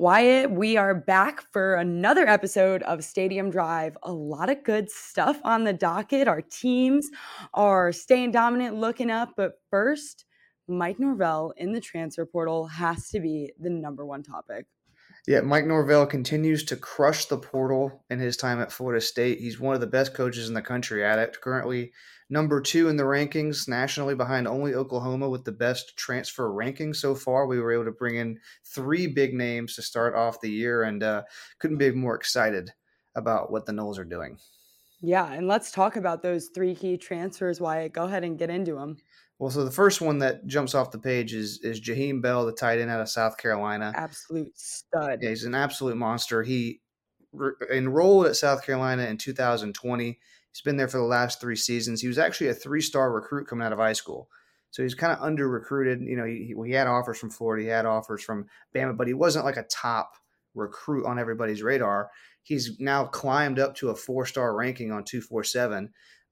Wyatt, we are back for another episode of Stadium Drive. A lot of good stuff on the docket. Our teams are staying dominant, looking up. But first, Mike Norvell in the transfer portal has to be the number one topic. Yeah, Mike Norvell continues to crush the portal in his time at Florida State. He's one of the best coaches in the country at it. Currently number 2 in the rankings nationally, behind only Oklahoma with the best transfer ranking so far. We were able to bring in 3 big names to start off the year, and couldn't be more excited about what the Noles are doing. Yeah, and let's talk about those 3 key transfers, Wyatt. Go ahead and get into them. Well, so the first one that jumps off the page is Jaheim Bell, the tight end out of South Carolina. Absolute stud. Yeah, he's an absolute monster. He enrolled at South Carolina in 2020. He's been there for the last 3 seasons. He was actually a 3-star recruit coming out of high school. So he's kind of under-recruited. You know, he had offers from Florida. He had offers from Bama, but he wasn't like a top recruit on everybody's radar. He's now climbed up to a 4-star ranking on 247.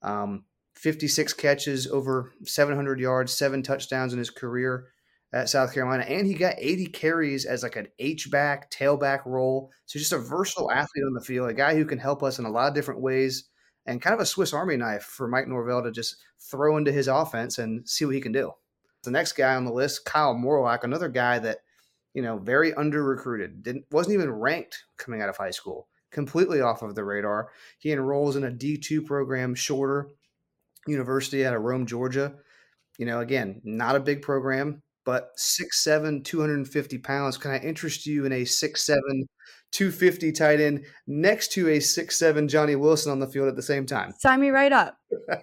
56 catches, over 700 yards, 7 touchdowns in his career at South Carolina. And he got 80 carries as like an H-back, tailback role. So just a versatile athlete on the field, a guy who can help us in a lot of different ways, and kind of a Swiss Army knife for Mike Norvell to just throw into his offense and see what he can do. The next guy on the list, Kyle Morlock, another guy that, you know, very under-recruited, wasn't even ranked coming out of high school, completely off of the radar. He enrolls in a D2 program, Shorter University out of Rome, Georgia. You know, again, not a big program, but 6'7", 250 pounds. Can I interest you in a 6'7", 250 tight end next to a 6'7" Johnny Wilson on the field at the same time? Sign me right up.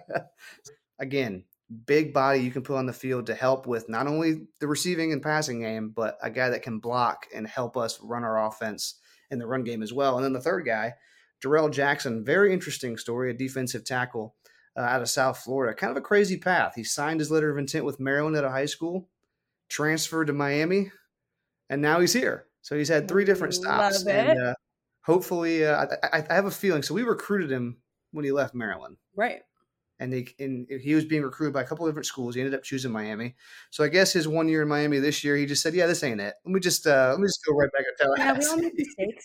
Again, big body you can put on the field to help with not only the receiving and passing game, but a guy that can block and help us run our offense in the run game as well. And then the third guy, Darrell Jackson, very interesting story, a defensive tackle out of South Florida. Kind of a crazy path. He signed his letter of intent with Maryland at a high school, transferred to Miami, and now he's here. So he's had 3 different stops. And hopefully, I have a feeling. So we recruited him when he left Maryland. Right. And he was being recruited by a couple of different schools. He ended up choosing Miami. So I guess his 1 year in Miami this year, he just said, yeah, this ain't it. Let me just go right back to Tallahassee. Yeah, we all make mistakes.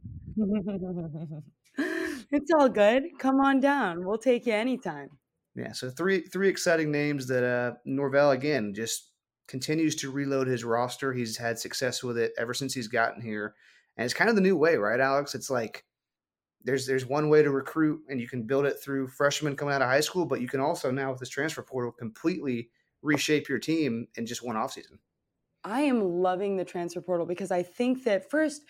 It's all good. Come on down. We'll take you anytime. Yeah, so three exciting names that Norvell, again, just continues to reload his roster. He's had success with it ever since he's gotten here. And it's kind of the new way, right, Alex? It's like there's one way to recruit, and you can build it through freshmen coming out of high school, but you can also now with this transfer portal completely reshape your team in just one offseason. I am loving the transfer portal because I think that first,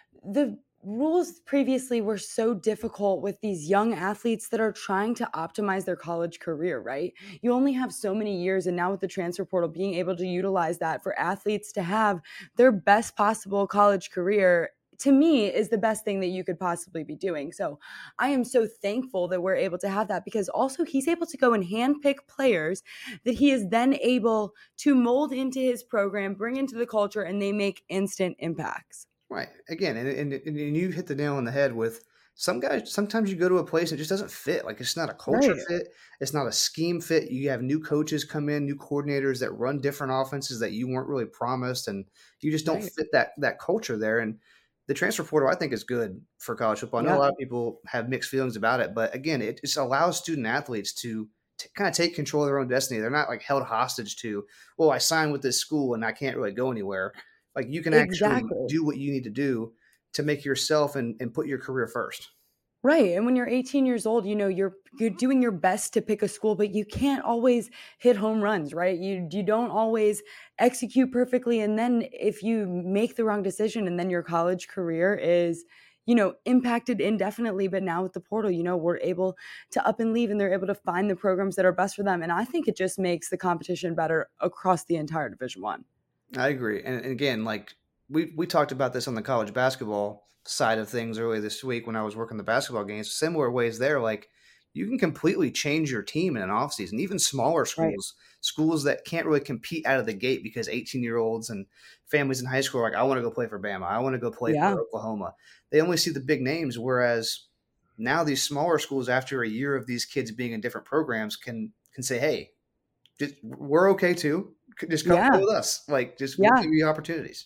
the rules previously were so difficult with these young athletes that are trying to optimize their college career, right? You only have so many years, and now with the transfer portal, being able to utilize that for athletes to have their best possible college career, to me, is the best thing that you could possibly be doing. So I am so thankful that we're able to have that, because also he's able to go and handpick players that he is then able to mold into his program, bring into the culture, and they make instant impacts. Right. Again, and you hit the nail on the head with some guys. Sometimes you go to a place and it just doesn't fit. Like, it's not a culture fit. It's not a scheme fit. You have new coaches come in, new coordinators that run different offenses that you weren't really promised, and you just don't fit that culture there. And the transfer portal, I think, is good for college football. I know a lot of people have mixed feelings about it, but again, it just allows student athletes to kind of take control of their own destiny. They're not like held hostage to, well, I signed with this school and I can't really go anywhere. Like, you can actually do what you need to do to make yourself and put your career first. Right. And when you're 18 years old, you know, you're doing your best to pick a school, but you can't always hit home runs, right? You don't always execute perfectly. And then if you make the wrong decision, and then your college career is, you know, impacted indefinitely. But now with the portal, you know, we're able to up and leave, and they're able to find the programs that are best for them. And I think it just makes the competition better across the entire Division I. I agree. And again, like we talked about this on the college basketball side of things earlier this week when I was working the basketball games, similar ways there. Like, you can completely change your team in an offseason, even smaller schools, schools that can't really compete out of the gate because 18-year-olds and families in high school are like, I want to go play for Bama. I want to go play for Oklahoma. They only see the big names, whereas now these smaller schools, after a year of these kids being in different programs, can say, hey, we're okay too. Just come play with us. Like, just we'll give you opportunities.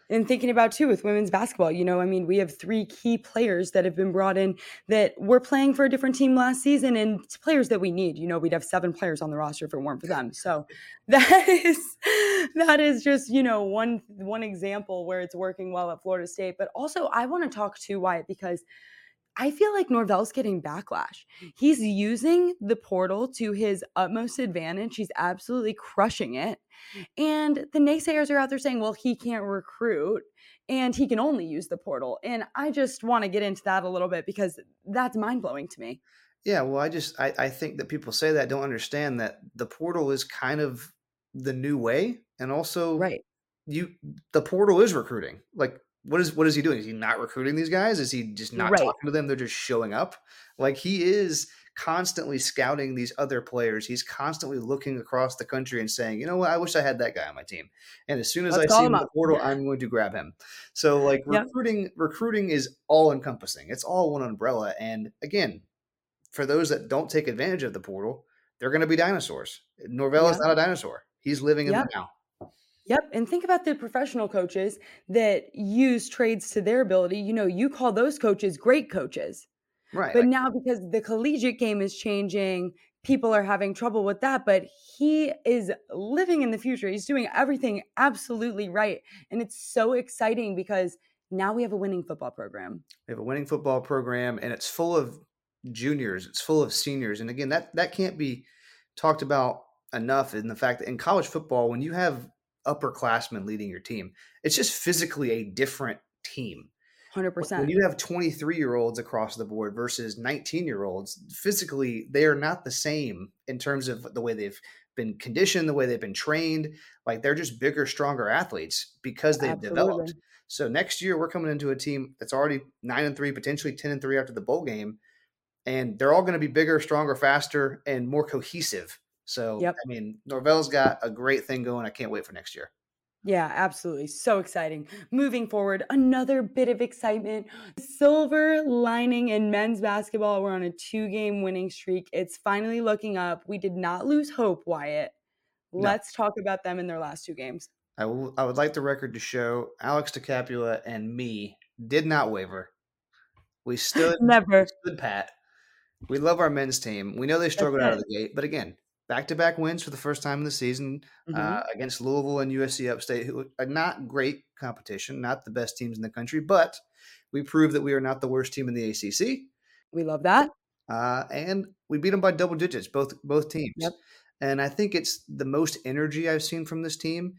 And thinking about too with women's basketball, I mean, we have 3 key players that have been brought in that were playing for a different team last season and it's players that we need. We'd have 7 players on the roster if it weren't for them. So that is that is just, one example where it's working well at Florida State. But also I want to talk to Wyatt because I feel like Norvell's getting backlash. He's using the portal to his utmost advantage. He's absolutely crushing it. And the naysayers are out there saying, well, he can't recruit and he can only use the portal. And I just want to get into that a little bit because that's mind blowing to me. Yeah, well, I think that people say that don't understand that the portal is kind of the new way, and also Right. the portal is recruiting. Like, what is he doing? Is he not recruiting these guys? Is he just not Right. talking to them? They're just showing up. Like, he is constantly scouting these other players. He's constantly looking across the country and saying, you know what, I wish I had that guy on my team. And as soon as Let's I call see him him in up. the portal, I'm going to grab him. So like Yep. recruiting is all encompassing. It's all one umbrella. And again, for those that don't take advantage of the portal, they're going to be dinosaurs. Norvell is Yep. not a dinosaur. He's living in the Yep. now. Yep. And think about the professional coaches that use trades to their ability. You call those coaches great coaches. Right. But now because the collegiate game is changing, people are having trouble with that, but he is living in the future. He's doing everything absolutely right, and it's so exciting because now we have a winning football program. We have a winning football program, and it's full of juniors. It's full of seniors. And again, that can't be talked about enough in the fact that in college football, when you have upperclassmen leading your team, it's just physically a different team. When 100%. you have 23-year-olds across the board versus 19-year-olds, physically, they are not the same in terms of the way they've been conditioned, the way they've been trained. Like, they're just bigger, stronger athletes because they've developed. Absolutely. So next year, we're coming into a team that's already 9-3, potentially 10-3 after the bowl game, and they're all going to be bigger, stronger, faster, and more cohesive. So, Yep. I mean, Norvell's got a great thing going. I can't wait for next year. Yeah, absolutely. So exciting. Moving forward, another bit of excitement. Silver lining in men's basketball. We're on a 2-game winning streak. It's finally looking up. We did not lose hope, Wyatt. No, Let's talk about them in their last 2 games. I would like the record to show Alex DeCapua and me did not waver. We Never. stood pat. We love our men's team. We know they That's struggled out of it. the gate, but again, back-to-back wins for the first time in the season Mhm. against Louisville and USC Upstate, who are not great competition, not the best teams in the country, but we proved that we are not the worst team in the ACC, We love that. and we beat them by double digits, both teams. Yep. And I think it's the most energy I've seen from this team.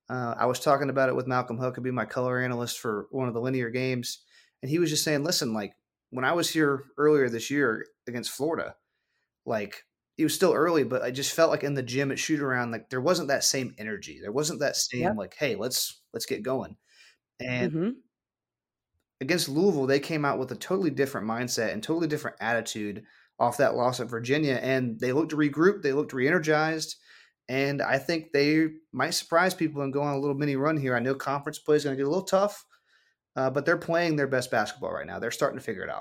I was talking about it with Malcolm Huckabee, my color analyst for one of the linear games, and he was just saying, listen, like when I was here earlier this year against Florida, like it was still early, but I just felt like in the gym at shoot around, like there wasn't that same energy. There wasn't that same Yep. like, hey, let's get going. And Mhm. against Louisville, they came out with a totally different mindset and totally different attitude off that loss at Virginia. And they looked regrouped, they looked re-energized. And I think they might surprise people and go on a little mini run here. I know conference play is going to get a little tough, but they're playing their best basketball right now. They're starting to figure it out.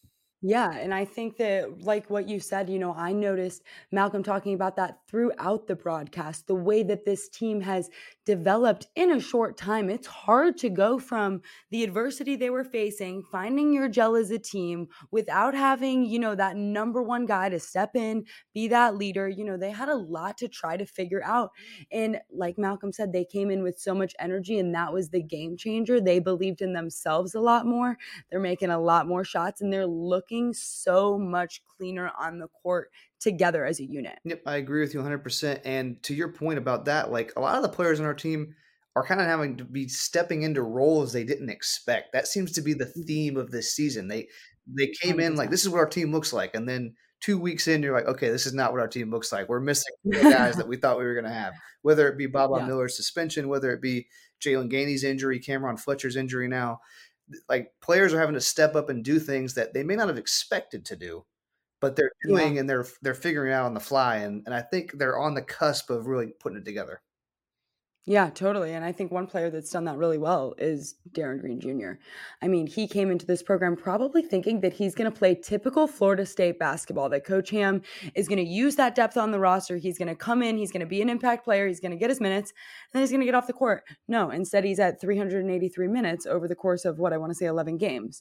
Yeah, and I think that, like what you said, I noticed Malcolm talking about that throughout the broadcast, the way that this team has developed in a short time. It's hard to go from the adversity they were facing, finding your gel as a team without having, that number one guy to step in, be that leader. They had a lot to try to figure out. And like Malcolm said, they came in with so much energy, and that was the game changer. They believed in themselves a lot more. They're making a lot more shots and they're looking so much cleaner on the court together as a unit. Yep, I agree with you 100%. And to your point about that, like a lot of the players on our team are kind of having to be stepping into roles they didn't expect. That seems to be the theme of this season. They came in like 100%. this is what our team looks like, and then 2 weeks in, you're like, okay, this is not what our team looks like. We're missing the guys that we thought we were going to have. Whether it be Baba Yeah. Miller's suspension, whether it be Jalen Gainey's injury, Cameron Fletcher's injury now, like players are having to step up and do things that they may not have expected to do, but they're Yeah. doing and they're figuring it out on the fly, and I think they're on the cusp of really putting it together. Yeah, totally. And I think one player that's done that really well is Darren Green Jr. I mean, he came into this program probably thinking that he's going to play typical Florida State basketball, that Coach Ham is going to use that depth on the roster. He's going to come in, he's going to be an impact player, he's going to get his minutes, and then he's going to get off the court. No, instead, he's at 383 minutes over the course of what I want to say 11 games.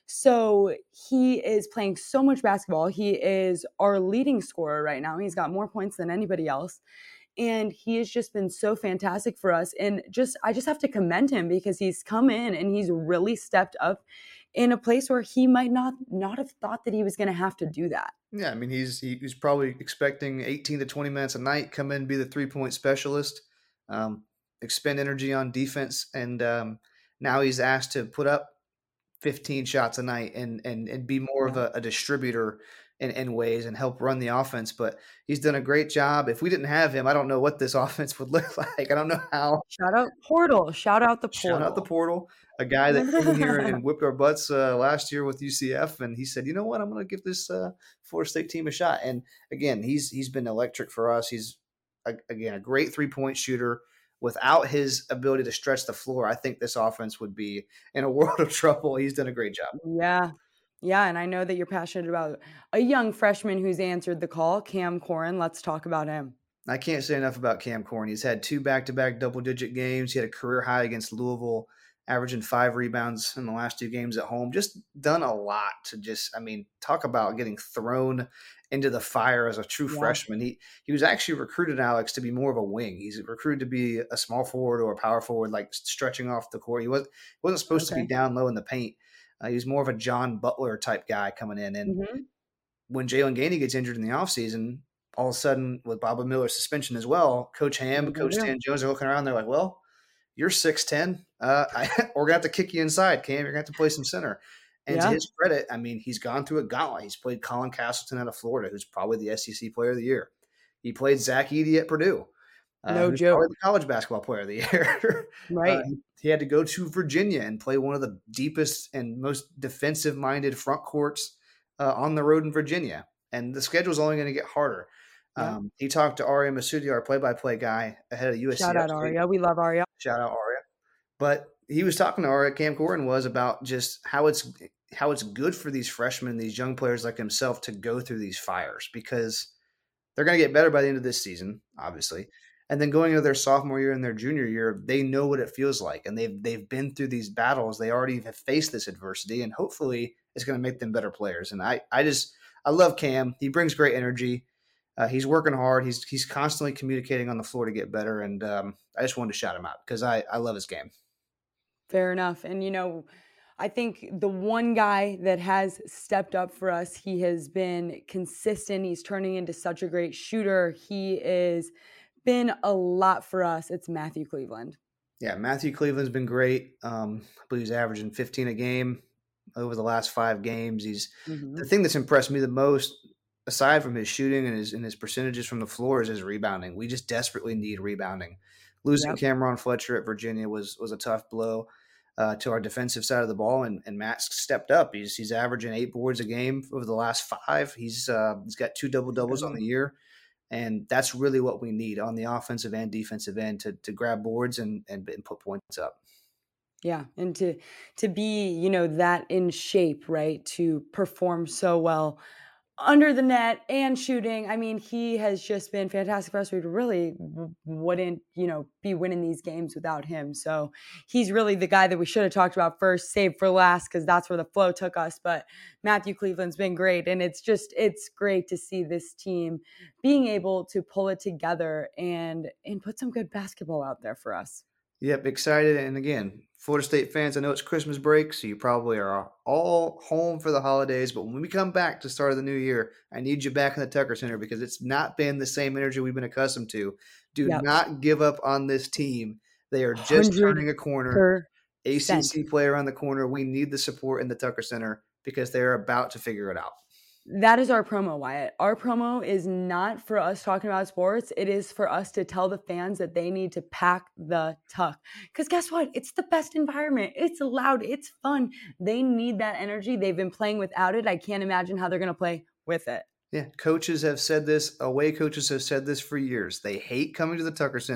So he is playing so much basketball. He is our leading scorer right now. He's got more points than anybody else. And he has just been so fantastic for us. And I just have to commend him because he's come in and he's really stepped up in a place where he might not have thought that he was going to have to do that. Yeah, I mean he's probably expecting 18 to 20 minutes a night, come in, be the 3-point specialist, expend energy on defense, and now he's asked to put up 15 shots a night and be more of a distributor in ways and help run the offense. But he's done a great job. If we didn't have him, I don't know what this offense would look like. I don't know how. Shout out Portal. Shout out the Portal. Shout out the Portal. A guy that came in here and whipped our butts last year with UCF, and he said, "You know what? I'm going to give this Florida State team a shot." And again, he's been electric for us. He's again a great 3-point shooter. Without his ability to stretch the floor, I think this offense would be in a world of trouble. He's done a great job. Yeah. Yeah, and I know that you're passionate about a young freshman who's answered the call, Cam Corrin. Let's talk about him. I can't say enough about Cam Corrin. He's had 2 back-to-back double-digit games. He had a career high against Louisville, averaging 5 rebounds in the last 2 games at home. Just done a lot to talk about getting thrown into the fire as a true freshman. He was actually recruited, Alex, to be more of a wing. He's recruited to be a small forward or a power forward, like stretching off the court. He wasn't supposed to be down low in the paint. He was more of a John Butler type guy coming in. And when Jalen Gainey gets injured in the offseason, all of a sudden with Bob Miller's suspension as well, Coach Ham, Coach Stan Jones are looking around. They're like, well, you're 6'10". We're going to have to kick you inside, Cam. You're going to have to play some center. And to his credit, I mean, he's gone through a gauntlet. He's played Colin Castleton out of Florida, who's probably the SEC Player of the Year. He played Zach Edey at Purdue. No joke. Probably the college basketball player of the year. Right. He had to go to Virginia and play one of the deepest and most defensive-minded front courts on the road in Virginia. And the schedule's only going to get harder. He talked to Aria Masudi, our play-by-play guy, ahead of USC. Shout out Aria. We love Aria. Shout out Aria. But he was talking to Aria, Cam Corrin was, about just how it's good for these freshmen, these young players like himself, to go through these fires, because they're going to get better by the end of this season, obviously. And then going into their sophomore year and their junior year, they know what it feels like. And they've been through these battles. They already have faced this adversity, and hopefully it's going to make them better players. And I love Cam. He brings great energy. He's working hard. He's constantly communicating on the floor to get better. And I just wanted to shout him out because I love his game. Fair enough. And, I think the one guy that has stepped up for us, he has been consistent. He's turning into such a great shooter. He is been a lot for us. It's Matthew Cleveland. Yeah, Matthew Cleveland's been great. I believe he's averaging 15 a game over the last 5 games. He's the thing that's impressed me the most, aside from his shooting and his percentages from the floor, is his rebounding. We just desperately need rebounding. Losing Cameron Fletcher at Virginia was a tough blow to our defensive side of the ball, and Matt's stepped up. He's averaging 8 boards a game over the last 5. He's got 2 double-doubles on the year. And that's really what we need on the offensive and defensive end, to grab boards and put points up. Yeah, and to be, that in shape, right, to perform so well under the net and shooting. I mean, he has just been fantastic for us. We really wouldn't, be winning these games without him. So he's really the guy that we should have talked about first, saved for last, because that's where the flow took us. But Matthew Cleveland's been great. And it's great to see this team being able to pull it together and put some good basketball out there for us. Yep, excited. And again, Florida State fans, I know it's Christmas break, so you probably are all home for the holidays. But when we come back to start of the new year, I need you back in the Tucker Center, because it's not been the same energy we've been accustomed to. Do not give up on this team. They are just turning a corner. ACC play around the corner. We need the support in the Tucker Center, because they're about to figure it out. That is our promo, Wyatt. Our promo is not for us talking about sports. It is for us to tell the fans that they need to pack the Tuck. Because guess what? It's the best environment. It's loud. It's fun. They need that energy. They've been playing without it. I can't imagine how they're going to play with it. Yeah, coaches have said this. Away coaches have said this for years. They hate coming to the Tucker Center.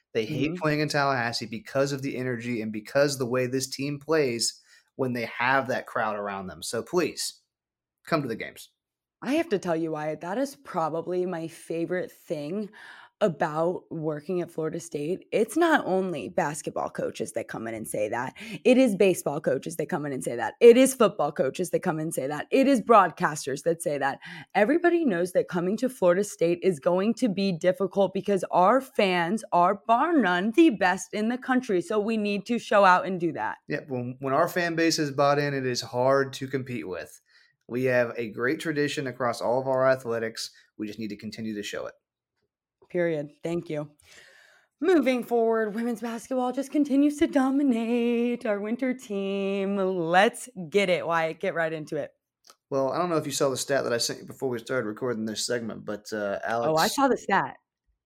They hate Mhm. playing in Tallahassee because of the energy and because the way this team plays when they have that crowd around them. So please come to the games. I have to tell you, Wyatt, that is probably my favorite thing about working at Florida State. It's not only basketball coaches that come in and say that. It is baseball coaches that come in and say that. It is football coaches that come in and say that. It is broadcasters that say that. Everybody knows that coming to Florida State is going to be difficult because our fans are, bar none, the best in the country. So we need to show out and do that. Yeah, when our fan base is bought in, it is hard to compete with. We have a great tradition across all of our athletics. We just need to continue to show it. Period. Thank you. Moving forward, women's basketball just continues to dominate our winter team. Let's get it, Wyatt. Get right into it. Well, I don't know if you saw the stat that I sent you before we started recording this segment, but Oh, I Alex, saw the stat.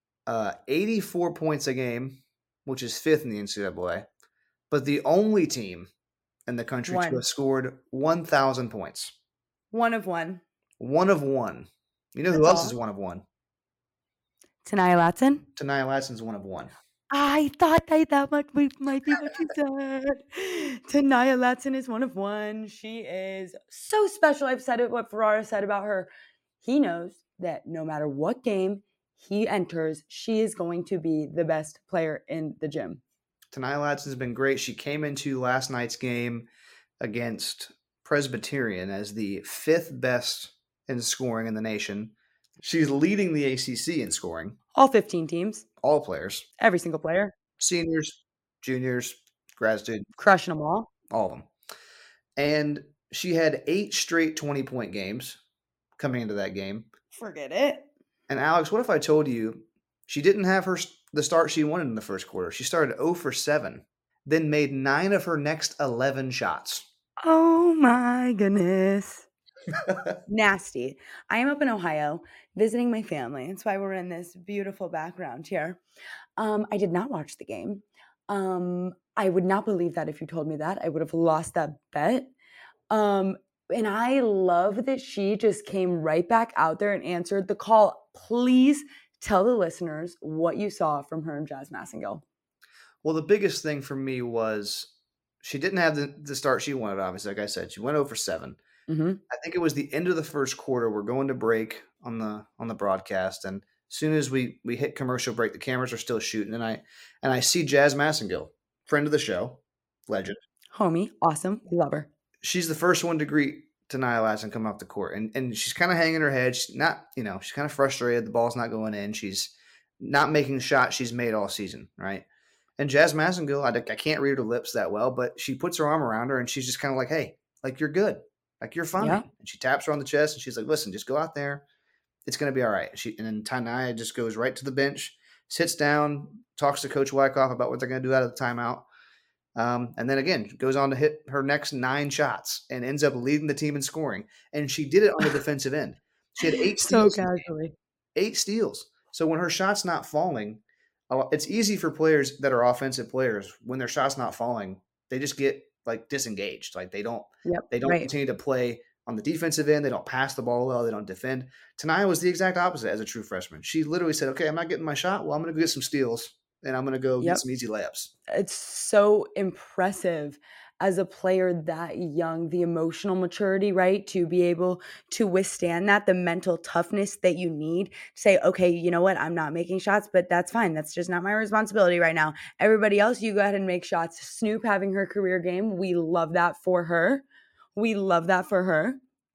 84 points a game, which is fifth in the NCAA, but the only team in the country to have One. scored 1,000 points. One of one. One of one. You know who That's else is all. one of one? Tanaya Latson. Tanaya Latson's one of one. I thought that might be what you said. Tanaya Latson is one of one. She is so special. I've said it, what Ferrara said about her. He knows that no matter what game he enters, she is going to be the best player in the gym. Tanaya Latson's been great. She came into last night's game against Presbyterian as the fifth best in scoring in the nation. She's leading the ACC in scoring. All 15 teams. All players. Every single player. Seniors, juniors, grad students. Crushing them all. All of them. And she had 8 straight 20-point games coming into that game. Forget it. And Alex, what if I told you she didn't have the start she wanted in the first quarter? She started 0 for 7, then made 9 of her next 11 shots. Oh my goodness. Nasty. I am up in Ohio visiting my family. That's why we're in this beautiful background here. I did not watch the game. I would not believe that if you told me that. I would have lost that bet. And I love that she just came right back out there and answered the call. Please tell the listeners what you saw from her and Jazz Massengill. Well, the biggest thing for me was she didn't have the start she wanted, obviously. Like I said, she went 0 for 7. Mm-hmm. I think it was the end of the first quarter. We're going to break on the broadcast, and as soon as we hit commercial break, the cameras are still shooting, and I see Jazz Massengill, friend of the show, legend, homie, awesome, we love her. She's the first one to greet Tanaya Latson come off the court, and she's kind of hanging her head. She's not, she's kind of frustrated. The ball's not going in. She's not making the shot she's made all season, right? And Jazz Massengill, I can't read her lips that well, but she puts her arm around her, and she's just kind of like, hey, like, you're good. Like, you're fine. Yeah. And she taps her on the chest, and she's like, listen, just go out there. It's going to be all right. And then Tanaya just goes right to the bench, sits down, talks to Coach Wyckoff about what they're going to do out of the timeout. And then, again, goes on to hit her next 9 shots and ends up leading the team in scoring. And she did it on the defensive end. She had 8 steals. So casually. 8 steals. So when her shot's not falling, it's easy for players that are offensive players, when their shot's not falling, they just get like disengaged. Like they don't continue to play on the defensive end. They don't pass the ball well. They don't defend. Tanaya was the exact opposite as a true freshman. She literally said, okay, I'm not getting my shot. Well, I'm going to go get some steals and I'm going to go get some easy layups. It's so impressive as a player that young, the emotional maturity, right? To be able to withstand that, the mental toughness that you need to say, okay, you know what? I'm not making shots, but that's fine. That's just not my responsibility right now. Everybody else, you go ahead and make shots. Snoop having her career game. We love that for her. We love that for her.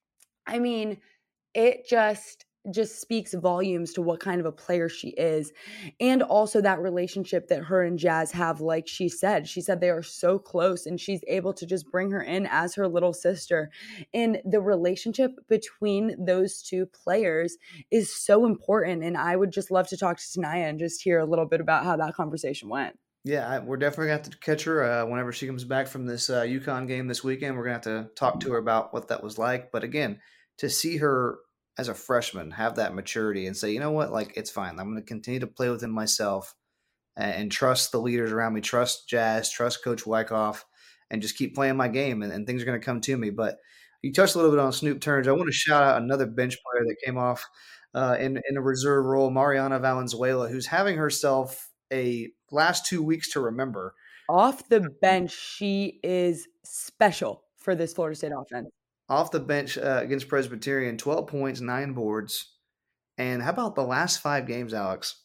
I mean, it just speaks volumes to what kind of a player she is. And also that relationship that her and Jazz have, like she said they are so close and she's able to just bring her in as her little sister. And the relationship between those two players is so important. And I would just love to talk to Tanaya and just hear a little bit about how that conversation went. Yeah, we're definitely going to have to catch her whenever she comes back from this UConn game this weekend. We're going to have to talk to her about what that was like. But again, to see her as a freshman have that maturity and say, you know what, like, it's fine. I'm going to continue to play within myself and trust the leaders around me, trust Jazz, trust Coach Wyckoff, and just keep playing my game, and things are going to come to me. But you touched a little bit on Snoop Turns. I want to shout out another bench player that came off in a reserve role, Mariana Valenzuela, who's having herself a last 2 weeks to remember. Off the bench, she is special for this Florida State offense. Off the bench against Presbyterian, 12 points, 9 boards. And how about the last 5 games, Alex?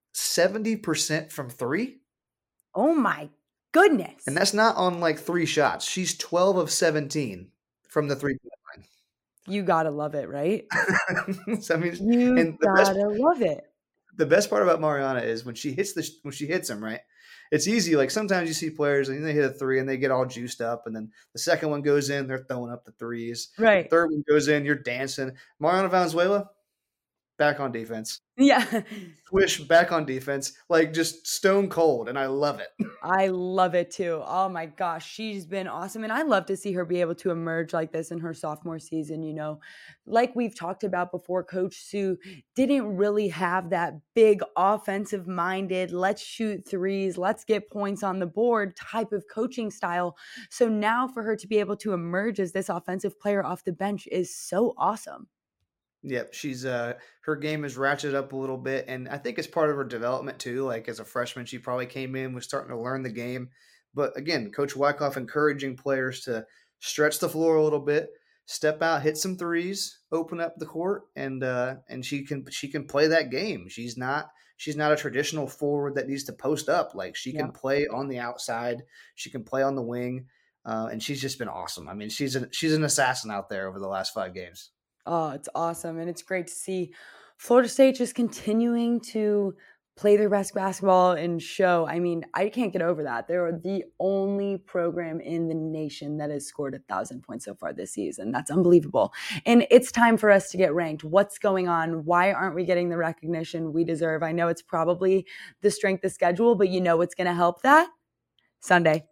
70% from 3? Oh my goodness. And that's not on like 3 shots. She's 12 of 17 from the 3-point line. You gotta love it, right? So, I mean, You gotta love it. The best part about Mariana is when she hits them, right? It's easy. Like sometimes you see players and they hit a 3 and they get all juiced up, and then the second one goes in, they're throwing up the 3s. Right. The third one goes in, you're dancing. Mariana Valenzuela, back on defense. Yeah. Swish, back on defense. Like just stone cold, and I love it. I love it too. Oh my gosh, she's been awesome. And I love to see her be able to emerge like this in her sophomore season. You know, like we've talked about before, Coach Sue didn't really have that big offensive minded, let's shoot threes, let's get points on the board type of coaching style. So now for her to be able to emerge as this offensive player off the bench is so awesome. Yep, she's her game is ratcheted up a little bit, and I think it's part of her development too. Like as a freshman, she probably came in, was starting to learn the game. But again, Coach Wyckoff encouraging players to stretch the floor a little bit, step out, hit some threes, open up the court, and she can play that game. She's not a traditional forward that needs to post up. Like she can play on the outside, she can play on the wing, and she's just been awesome. I mean, she's an assassin out there over the last 5 games. Oh, it's awesome. And it's great to see Florida State just continuing to play their best basketball and show. I mean, I can't get over that. They're the only program in the nation that has scored 1,000 points so far this season. That's unbelievable. And it's time for us to get ranked. What's going on? Why aren't we getting the recognition we deserve? I know it's probably the strength of schedule, but you know what's going to help that? Sunday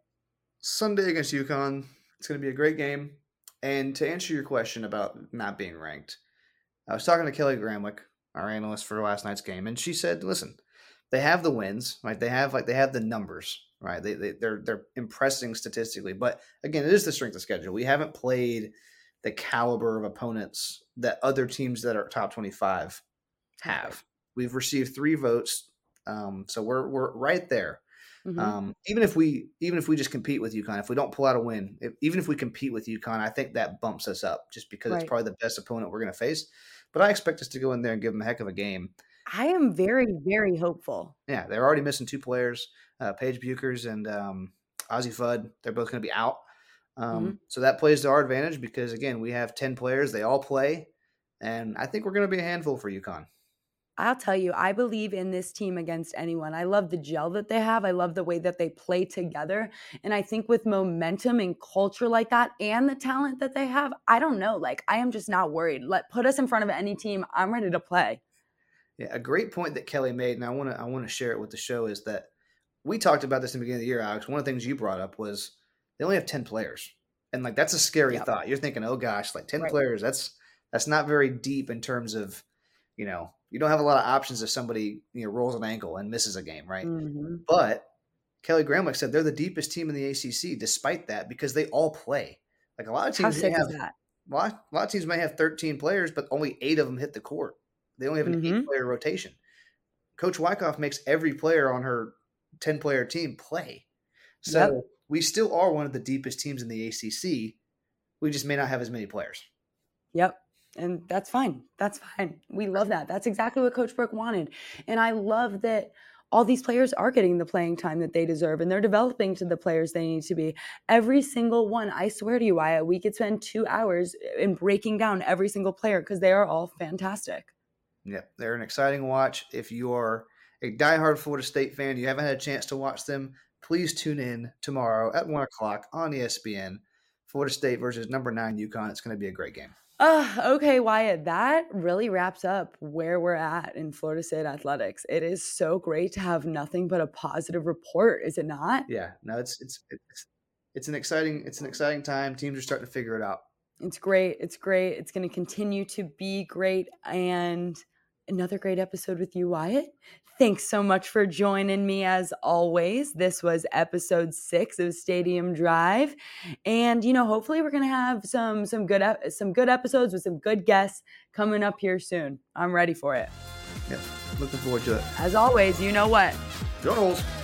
against UConn. It's going to be a great game. And to answer your question about not being ranked, I was talking to Kelly Gramlich, our analyst for last night's game, and she said, "Listen, they have the wins, right? They have the numbers, right? They're impressing statistically, but again, it is the strength of schedule. We haven't played the caliber of opponents that other teams that are top 25 have. We've received 3 votes, so we're right there." Mm-hmm. Even if we just compete with UConn, if we don't pull out a win, even if we compete with UConn, I think that bumps us up just because it's probably the best opponent we're going to face. But I expect us to go in there and give them a heck of a game. I am very, very hopeful. Yeah, they're already missing 2 players, Paige Buchers and Ozzie Fudd. They're both going to be out. So that plays to our advantage because, again, we have 10 players. They all play. And I think we're going to be a handful for UConn. I'll tell you, I believe in this team against anyone. I love the gel that they have. I love the way that they play together. And I think with momentum and culture like that and the talent that they have, I don't know. Like, I am just not worried. Put us in front of any team. I'm ready to play. Yeah, a great point that Kelly made, and I want to share it with the show, is that we talked about this in the beginning of the year, Alex. One of the things you brought up was they only have 10 players. And, like, that's a scary thought. You're thinking, oh, gosh, like 10 players, that's not very deep in terms of, you know, you don't have a lot of options if somebody rolls an ankle and misses a game, right? Mm-hmm. But Kelly Gramlich said they're the deepest team in the ACC, despite that, because they all play. Like a lot of teams, a lot of teams may have 13 players, but only 8 of them hit the court. They only have an 8-player rotation. Coach Wyckoff makes every player on her 10-player team play. So we still are one of the deepest teams in the ACC. We just may not have as many players. Yep. And that's fine. That's fine. We love that. That's exactly what Coach Brooke wanted. And I love that all these players are getting the playing time that they deserve and they're developing to the players they need to be. Every single one, I swear to you, Wyatt, we could spend 2 hours in breaking down every single player because they are all fantastic. Yeah, they're an exciting watch. If you're a diehard Florida State fan, you haven't had a chance to watch them, please tune in tomorrow at 1 o'clock on ESPN. Florida State versus number 9 UConn. It's going to be a great game. Okay, Wyatt, that really wraps up where we're at in Florida State athletics. It is so great to have nothing but a positive report, is it not? Yeah, no, it's an exciting time. Teams are starting to figure it out. It's great. It's great. It's going to continue to be great. And another great episode with you, Wyatt. Thanks so much for joining me as always. This was episode 6 of Stadium Drive. And, hopefully we're going to have some good episodes with some good guests coming up here soon. I'm ready for it. Yeah, looking forward to it. As always, you know what? Go Noles.